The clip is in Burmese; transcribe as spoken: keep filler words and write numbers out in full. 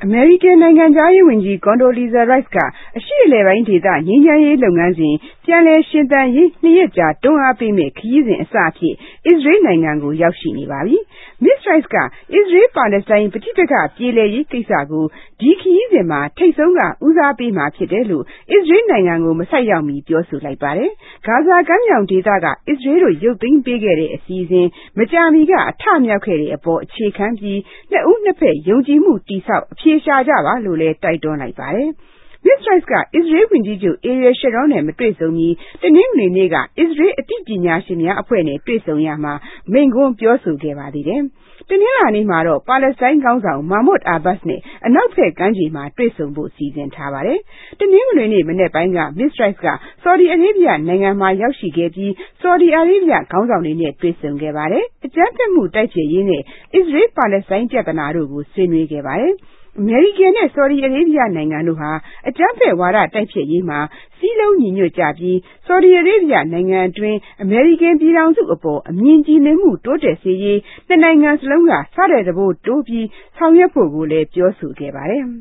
အမေရိကန်နိုင်ငံခြားရေးဝန်ကြီး Condoleezza Rice ကအရှေ့အလယ်ပိုင်းဒေသငြိမ်းချမ်းရေးလုပ်ငန်းစဉ်ပြန်လည်ရှင်သန်ရေးနှစ်ရက်ကြာတွန်းအားပေးမယ့်ခရီးစဉ်အစအဖြစ်အစ္စရေးနိုင်ငံကိုရောက်ရှိနေပါပြီ။ Miz Rice ကအစ္စရေး-ပါလက်စတိုင်းပဋိပက္ခပြေလည်ရေးကိစ္စကိုဒီခရီးစဉ်မှာထိပ်ဆုံးကဦးစားပေးမှာဖြစ်တယ်လို့အစ္စရေးနိုင်ငံကိုမဆိုက်ရောက်မီပြောဆိုလိုက်ပါတယ်။ ဂါဇာကမ်းမြောင်ဒေသကအစ္စရေးတို့ရုပ်သိမ်းပေးခဲ့တဲ့အစီအစဉ်မကြာမီကအထမြောက်ခဲ့တဲ့အပေါ်အခြေခံပြီးနှစ်ဦးနှစ်ဖက်ယုံကြည်မှုတည်ဆောက်အဖြေရှာကြပါလို့လည်းတိုက်တွန်းလိုက်ပါတယ်။ Miz Rice ကအစ္စရေးဝန်ကြီးချုပ် Ariel Sharon နဲ့မတွေ့ဆုံမီတနင်္ဂနွေနေ့ကအစ္စရေးအသိပညာရှင်များအဖွဲ့နဲ့တွေ့ဆုံရာမှာမိန့်ခွန်းပြောဆိုခဲ့ပါသေးတယ်။ တနင်္လာနေ့မှာတော့ပါလက်စတိုင်းခေါင်းဆောင် Mahmoud Abbas နဲ့အနောက်ဘက်ကမ်းခြေမှာတွေ့ဆုံဖို့စီစဉ်ထားပါတယ်။ တနင်္ဂနွေနေ့မနက်ပိုင်းက Miz Rice က Saudi Arabia နိုင်ငံမှာရောက်ရှိခဲ့ပြီး Saudi Arabia ခေါင်းဆောင်တွေနဲ့တွေ့ဆုံခဲ့ပါတယ်။ အကြမ်းဖက်မှုတိုက်ဖျက်ရေးနဲ့အစ္စရေး-ပါလက်စတိုင်းပြဿနာတို့ကိုဆွေးနွေးခဲ့ပါတယ်။ အမေရိကန်နဲ့ Saudi Arabia နိုင်ငံတို့ဟာအကြမ်းဖက်ဝါဒတိုက်ဖျက်ရေးမှာစည်းလုံးညီညွတ်ကြပြီး Saudi Arabia နိုင်ငံအတွင်းအမေရိကန်ပြည်ထောင်စုအပေါ်အမြင်ကြည်လင်မှုတိုးတက်စေရေးနှစ်နိုင်ငံစလုံးကဆထက်တပိုးတိုးပြီးဆောင်ရွက်ဖို့ကိုလည်းပြောဆိုခဲ့ပါတယ်